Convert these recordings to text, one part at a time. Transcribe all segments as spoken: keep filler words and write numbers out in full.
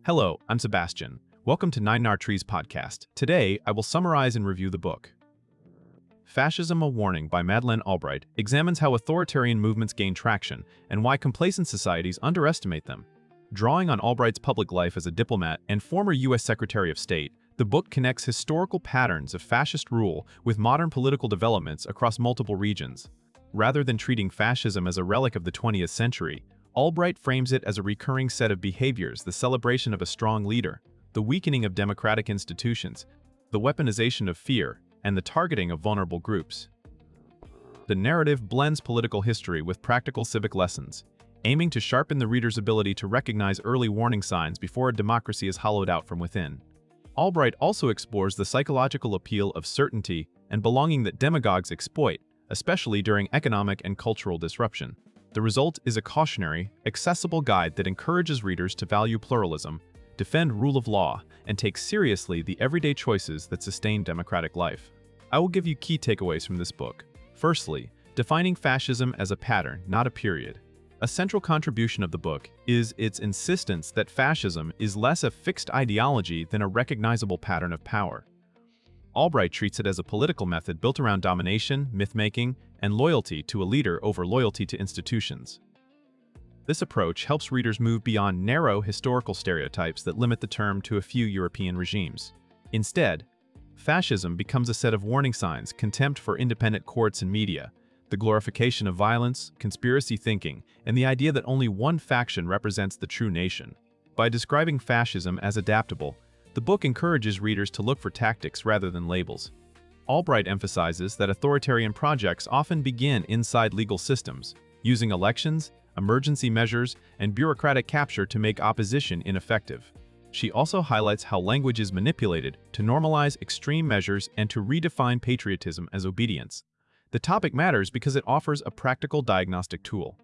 Hello, I'm Sebastian. Welcome to Nine Nar Trees podcast. Today, I will summarize and review the book. Fascism: A Warning by Madeleine Albright examines how authoritarian movements gain traction and why complacent societies underestimate them. Drawing on Albright's public life as a diplomat and former U S Secretary of State, the book connects historical patterns of fascist rule with modern political developments across multiple regions. Rather than treating fascism as a relic of the twentieth century, Albright frames it as a recurring set of behaviors: the celebration of a strong leader, the weakening of democratic institutions, the weaponization of fear, and the targeting of vulnerable groups. The narrative blends political history with practical civic lessons, aiming to sharpen the reader's ability to recognize early warning signs before a democracy is hollowed out from within. Albright also explores the psychological appeal of certainty and belonging that demagogues exploit, especially during economic and cultural disruption. The result is a cautionary, accessible guide that encourages readers to value pluralism, defend rule of law, and take seriously the everyday choices that sustain democratic life. I will give you key takeaways from this book. Firstly, defining fascism as a pattern, not a period. A central contribution of the book is its insistence that fascism is less a fixed ideology than a recognizable pattern of power. Albright treats it as a political method built around domination, myth-making, and loyalty to a leader over loyalty to institutions. This approach helps readers move beyond narrow historical stereotypes that limit the term to a few European regimes. Instead, fascism becomes a set of warning signs: contempt for independent courts and media, the glorification of violence, conspiracy thinking, and the idea that only one faction represents the true nation. By describing fascism as adaptable, the book encourages readers to look for tactics rather than labels. Albright emphasizes that authoritarian projects often begin inside legal systems, using elections, emergency measures, and bureaucratic capture to make opposition ineffective. She also highlights how language is manipulated to normalize extreme measures and to redefine patriotism as obedience. The topic matters because it offers a practical diagnostic tool.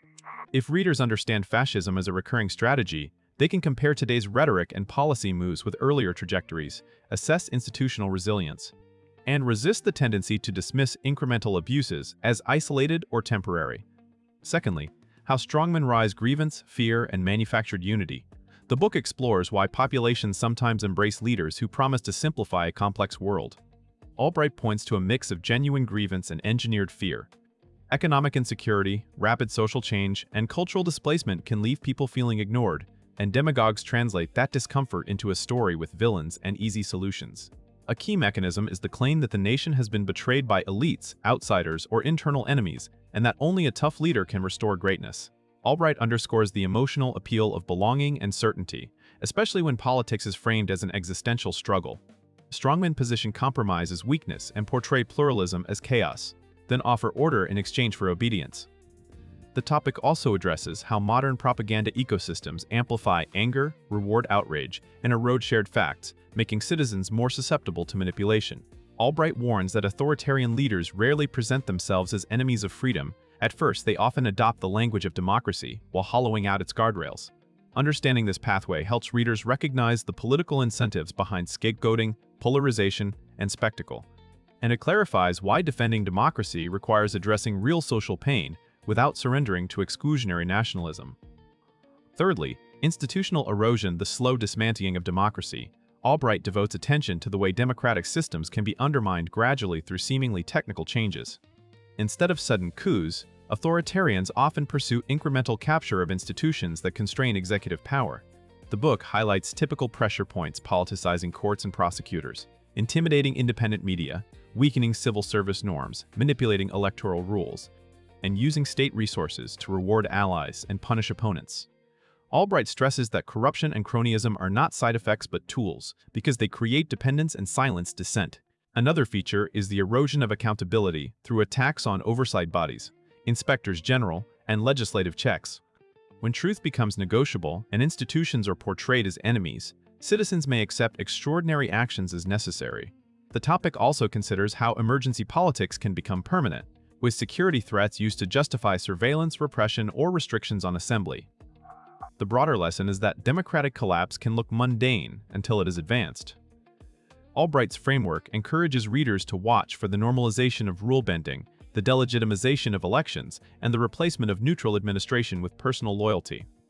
If readers understand fascism as a recurring strategy, they can compare today's rhetoric and policy moves with earlier trajectories, assess institutional resilience, and resist the tendency to dismiss incremental abuses as isolated or temporary. Secondly, how strongmen rise grievance, fear, and manufactured unity. The book explores why populations sometimes embrace leaders who promise to simplify a complex world. Albright points to a mix of genuine grievance and engineered fear. Economic insecurity, rapid social change, and cultural displacement can leave people feeling ignored, and demagogues translate that discomfort into a story with villains and easy solutions. A key mechanism is the claim that the nation has been betrayed by elites, outsiders, or internal enemies, and that only a tough leader can restore greatness. Albright underscores the emotional appeal of belonging and certainty, especially when politics is framed as an existential struggle. Strongmen position compromise as weakness and portray pluralism as chaos, then offer order in exchange for obedience. The topic also addresses how modern propaganda ecosystems amplify anger, reward outrage, and erode shared facts, making citizens more susceptible to manipulation. Albright warns that authoritarian leaders rarely present themselves as enemies of freedom. At first, they often adopt the language of democracy while hollowing out its guardrails. Understanding this pathway helps readers recognize the political incentives behind scapegoating, polarization, and spectacle. And it clarifies why defending democracy requires addressing real social pain without surrendering to exclusionary nationalism. Thirdly, institutional erosion: the slow dismantling of democracy. Albright devotes attention to the way democratic systems can be undermined gradually through seemingly technical changes. Instead of sudden coups, authoritarians often pursue incremental capture of institutions that constrain executive power. The book highlights typical pressure points: politicizing courts and prosecutors, intimidating independent media, weakening civil service norms, manipulating electoral rules, and using state resources to reward allies and punish opponents. Albright stresses that corruption and cronyism are not side effects but tools, because they create dependence and silence dissent. Another feature is the erosion of accountability through attacks on oversight bodies, inspectors general, and legislative checks. When truth becomes negotiable and institutions are portrayed as enemies, citizens may accept extraordinary actions as necessary. The topic also considers how emergency politics can become permanent, with security threats used to justify surveillance, repression, or restrictions on assembly. The broader lesson is that democratic collapse can look mundane until it is advanced. Albright's framework encourages readers to watch for the normalization of rule-bending, the delegitimization of elections, and the replacement of neutral administration with personal loyalty.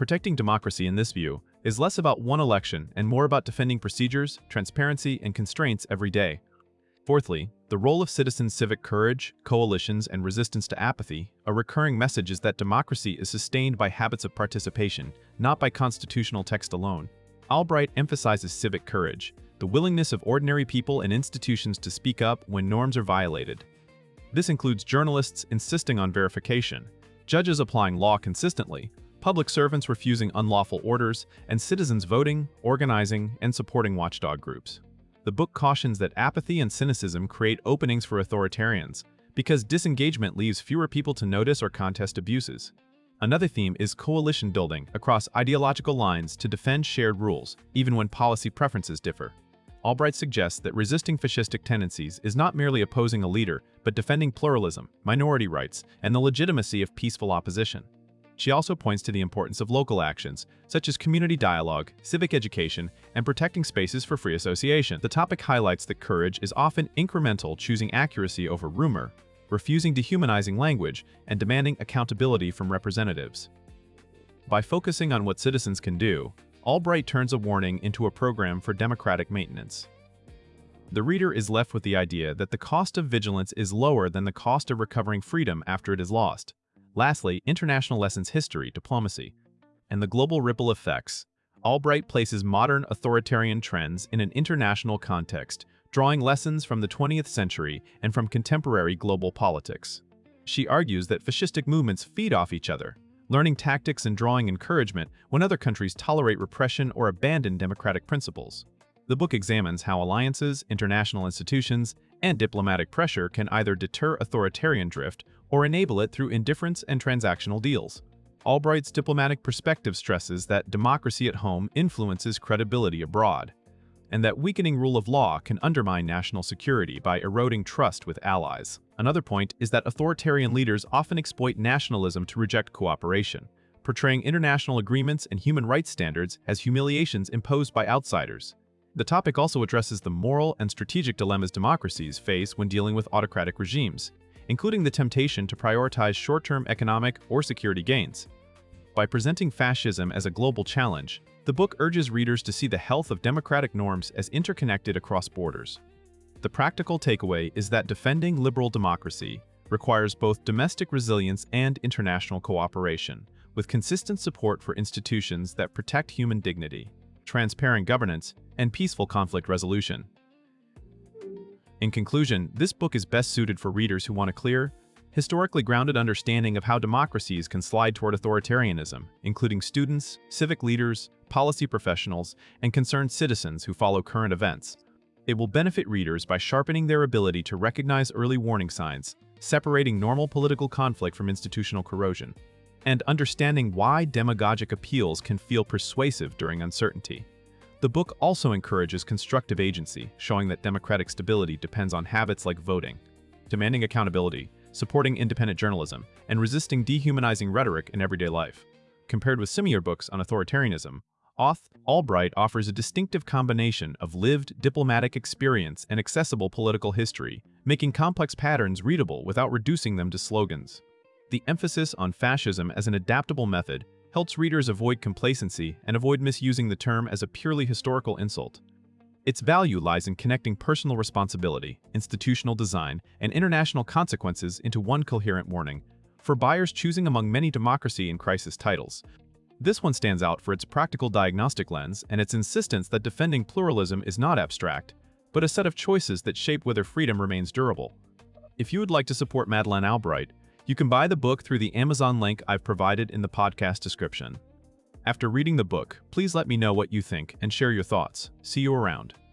protecting democracy in this view is less about one election and more about defending procedures, transparency, and constraints every day. Fourthly, the role of citizen civic courage, coalitions, and resistance to apathy. A recurring message is that democracy is sustained by habits of participation, not by constitutional text alone. Albright emphasizes civic courage, the willingness of ordinary people and institutions to speak up when norms are violated. This includes journalists insisting on verification, judges applying law consistently, public servants refusing unlawful orders, and citizens voting, organizing, and supporting watchdog groups. The book cautions that apathy and cynicism create openings for authoritarians, because disengagement leaves fewer people to notice or contest abuses. Another theme is coalition building across ideological lines to defend shared rules, even when policy preferences differ. Albright suggests that resisting fascistic tendencies is not merely opposing a leader, but defending pluralism, minority rights, and the legitimacy of peaceful opposition. She also points to the importance of local actions, such as community dialogue, civic education, and protecting spaces for free association. The topic highlights that courage is often incremental, choosing accuracy over rumor, refusing dehumanizing language, and demanding accountability from representatives. By focusing on what citizens can do, Albright turns a warning into a program for democratic maintenance. The reader is left with the idea that the cost of vigilance is lower than the cost of recovering freedom after it is lost. Lastly, international lessons history, diplomacy, and the global ripple effects. Albright places modern authoritarian trends in an international context, drawing lessons from the twentieth century and from contemporary global politics. She argues that fascistic movements feed off each other, learning tactics and drawing encouragement when other countries tolerate repression or abandon democratic principles. The book examines how alliances, international institutions, and diplomatic pressure can either deter authoritarian drift or enable it through indifference and transactional deals. Albright's diplomatic perspective stresses that democracy at home influences credibility abroad, and that weakening rule of law can undermine national security by eroding trust with allies. Another point is that authoritarian leaders often exploit nationalism to reject cooperation, portraying international agreements and human rights standards as humiliations imposed by outsiders. The topic also addresses the moral and strategic dilemmas democracies face when dealing with autocratic regimes, including the temptation to prioritize short-term economic or security gains. By presenting fascism as a global challenge, the book urges readers to see the health of democratic norms as interconnected across borders. The practical takeaway is that defending liberal democracy requires both domestic resilience and international cooperation, with consistent support for institutions that protect human dignity, transparent governance, and peaceful conflict resolution. In conclusion, this book is best suited for readers who want a clear, historically grounded understanding of how democracies can slide toward authoritarianism, including students, civic leaders, policy professionals, and concerned citizens who follow current events. It will benefit readers by sharpening their ability to recognize early warning signs, separating normal political conflict from institutional corrosion, and understanding why demagogic appeals can feel persuasive during uncertainty. The book also encourages constructive agency, showing that democratic stability depends on habits like voting, demanding accountability, supporting independent journalism, and resisting dehumanizing rhetoric in everyday life. Compared with similar books on authoritarianism, Auth Albright offers a distinctive combination of lived diplomatic experience and accessible political history, making complex patterns readable without reducing them to slogans. The emphasis on fascism as an adaptable method helps readers avoid complacency and avoid misusing the term as a purely historical insult. Its value lies in connecting personal responsibility, institutional design, and international consequences into one coherent warning, for buyers choosing among many democracy and crisis titles. This one stands out for its practical diagnostic lens and its insistence that defending pluralism is not abstract, but a set of choices that shape whether freedom remains durable. If you would like to support Madeleine Albright, you can buy the book through the Amazon link I've provided in the podcast description. After reading the book, please let me know what you think and share your thoughts. See you around.